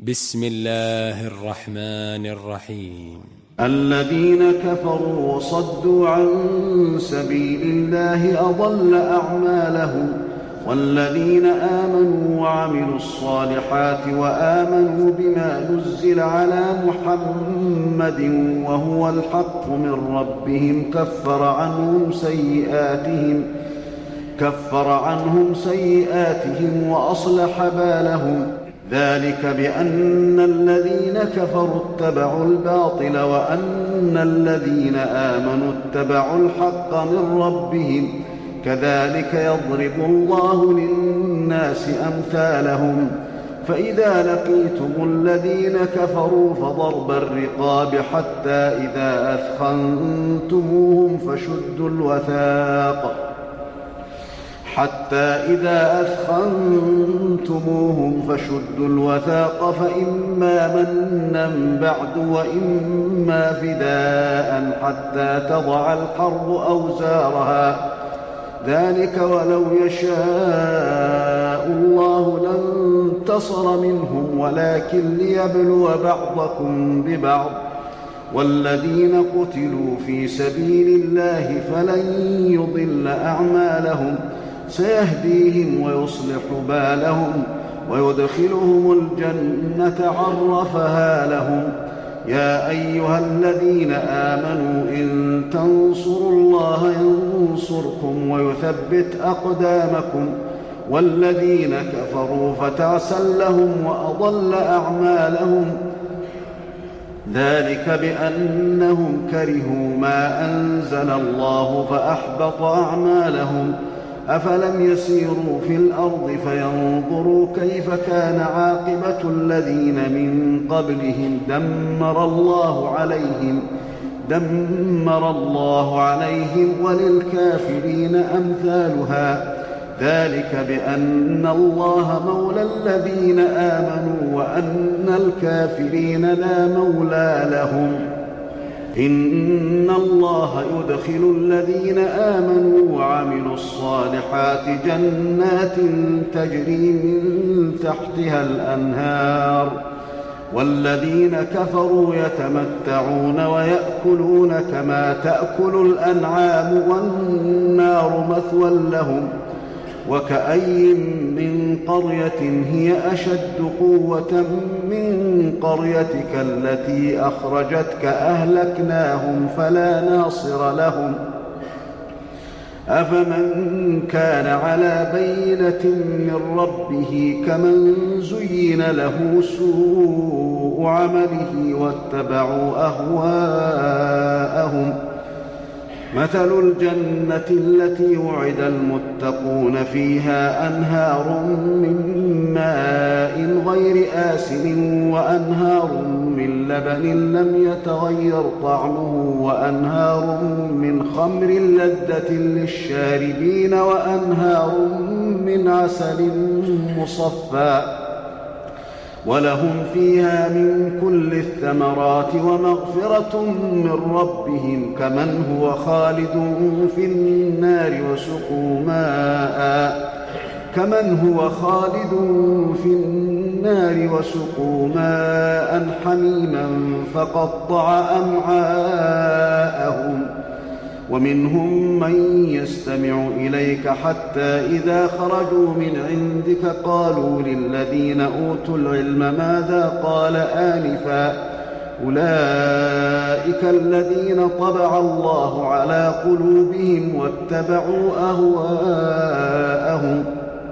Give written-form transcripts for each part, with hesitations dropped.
بسم الله الرحمن الرحيم. الذين كفروا وصدوا عن سبيل الله أضل أعمالهم، والذين آمنوا وعملوا الصالحات وآمنوا بما نزل على محمد وهو الحق من ربهم كفر عنهم سيئاتهم وأصلح بالهم. ذلك بأن الذين كفروا اتبعوا الباطل وأن الذين آمنوا اتبعوا الحق من ربهم، كذلك يضرب الله للناس أمثالهم. فإذا لقيتم الذين كفروا فضرب الرقاب حتى إذا أثخنتموهم فشدوا الوثاق فإما منا بعد وإما فداء حتى تضع الحرب أوزارها. ذلك ولو يشاء الله لانتصر منهم ولكن ليبلو بعضكم ببعض. والذين قتلوا في سبيل الله فلن يضل أعمالهم، سيهديهم ويصلح بالهم ويدخلهم الجنة عرفها لهم. يا أيها الذين آمنوا إن تنصروا الله ينصركم ويثبت أقدامكم. والذين كفروا فتعسا لهم وأضل أعمالهم. ذلك بأنهم كرهوا ما أنزل الله فأحبط أعمالهم. أفلم يسيروا في الأرض فينظروا كيف كان عاقبة الذين من قبلهم دمر الله عليهم وللكافرين أمثالها. ذلك بأن الله مولى الذين آمنوا وأن الكافرين لا مولى لهم. إن الله يدخل الذين آمنوا وعملوا الصالحات جنات تجري من تحتها الأنهار، والذين كفروا يتمتعون ويأكلون كما تأكل الأنعام والنار مثوى لهم. وكأي من قرية هي أشد قوة من قريتك التي أخرجتك أهلكناهم فلا ناصر لهم. أفمن كان على بينة من ربه كمن زين له سوء عمله واتبعوا أهواءهم. مثل الجنة التي وعد المتقون فيها أنهار من ماء غير آسن وأنهار من لبن لم يتغير طعمه وأنهار من خمر لذة للشاربين وأنهار من عسل مصفى ولهم فيها من كل الثمرات ومغفرة من ربهم كمن هو خالد في النار وسقوا ماء حميما فقطع أمعاءهم. ومنهم من يستمع إليك حتى إذا خرجوا من عندك قالوا للذين أوتوا العلم ماذا قال آنفا. أولئك الذين طبع الله على قلوبهم واتبعوا أهواءهم.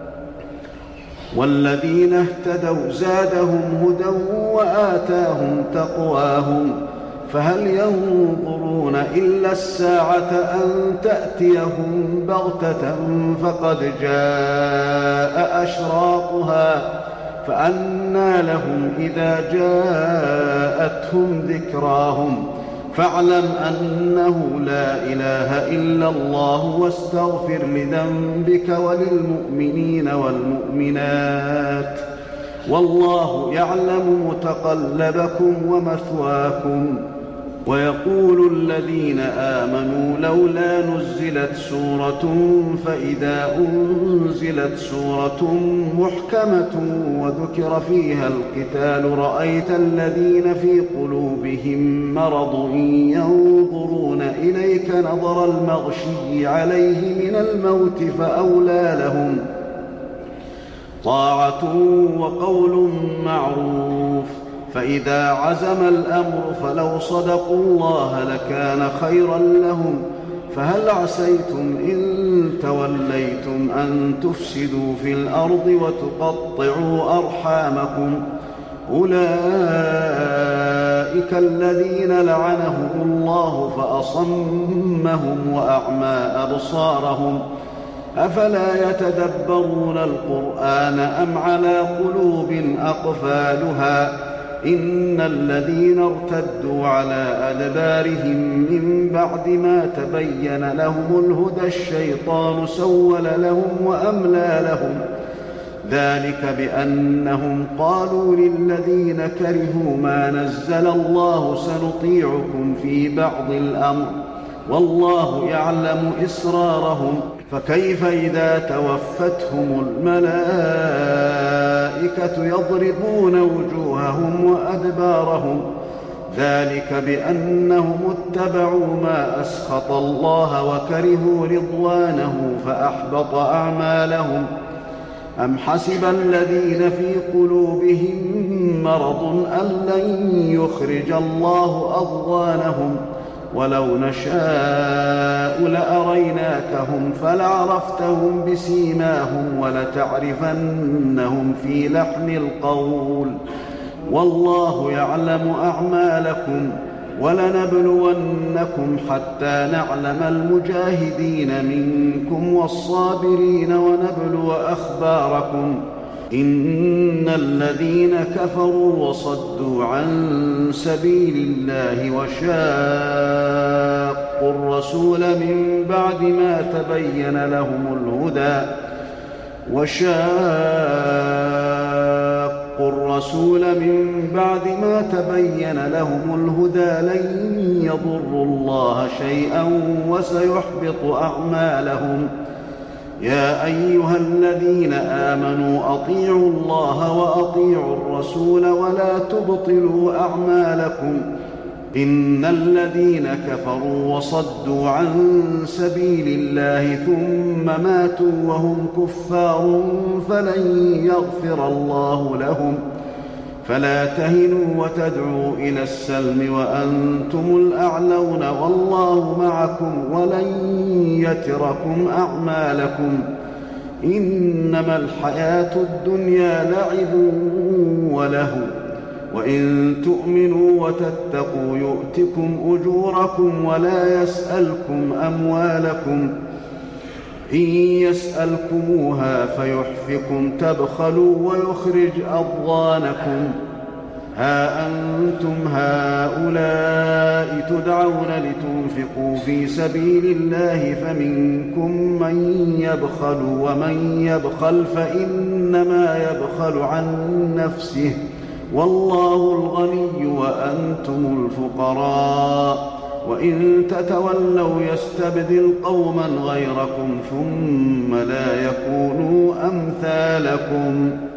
والذين اهتدوا زادهم هدى وآتاهم تقواهم. فهل ينظرون إلا الساعة أن تأتيهم بغتة فقد جاء أشراطها فأنى لهم إذا جاءتهم ذكراهم. فاعلم أنه لا إله إلا الله واستغفر لذنبك وللمؤمنين والمؤمنات والله يعلم متقلبكم ومثواكم. ويقول الذين آمنوا لولا نزلت سورة فإذا أنزلت سورة محكمة وذكر فيها القتال رأيت الذين في قلوبهم مرض ينظرون إليك نظر المغشي عليه من الموت فأولى لهم طاعة وقول معروف. فإذا عزم الأمر فلو صدقوا الله لكان خيرا لهم. فهل عسيتم إن توليتم أن تفسدوا في الأرض وتقطعوا أرحامكم أولئك الذين لعنهم الله فأصمهم وأعمى أبصارهم أفلا يتدبرون القرآن أم على قلوب أقفالها إن الذين ارتدوا على أدبارهم من بعد ما تبين لهم الهدى الشيطان سول لهم وأملى لهم ذلك بأنهم قالوا للذين كرهوا ما نزل الله سنطيعكم في بعض الأمر والله يعلم إسرارهم فكيف إذا توفتهم الملائكة يضربون وجوههم وأدبارهم ذلك بأنهم اتبعوا ما أسخط الله وكرهوا رضوانه فأحبط أعمالهم أم حسب الذين في قلوبهم مرض أن لن يخرج الله أضغانهم ولو نشاء لأريناكهم فلعرفتهم بسيماهم ولتعرفنهم في لحن القول والله يعلم أعمالكم ولنبلونكم حتى نعلم المجاهدين منكم والصابرين ونبلو أخباركم إن الذين كفروا وصدوا عن سبيل الله وشاقوا الرسول من بعد ما تبين لهم الهدى لن يضروا الله شيئا وسيحبط أعمالهم يا أيها الذين آمنوا أطيعوا الله وأطيعوا الرسول ولا تبطلوا أعمالكم إن الذين كفروا وصدوا عن سبيل الله ثم ماتوا وهم كفار فلن يغفر الله لهم فلا تهنوا وتدعوا إلى السلم وأنتم الأعلون والله معكم ولن يتركم أعمالكم إنما الحياة الدنيا لعب ولهو وإن تؤمنوا وتتقوا يؤتكم أجوركم ولا يسألكم أموالكم إن يسألكموها فيحفكم تبخلوا ويخرج أضغانكم ها أنتم هؤلاء تدعون لتنفقوا في سبيل الله فمنكم من يبخل ومن يبخل فإنما يبخل عن نفسه والله الغني وأنتم الفقراء وإن تتولوا يستبدل قوما غيركم ثم لا يكونوا أمثالكم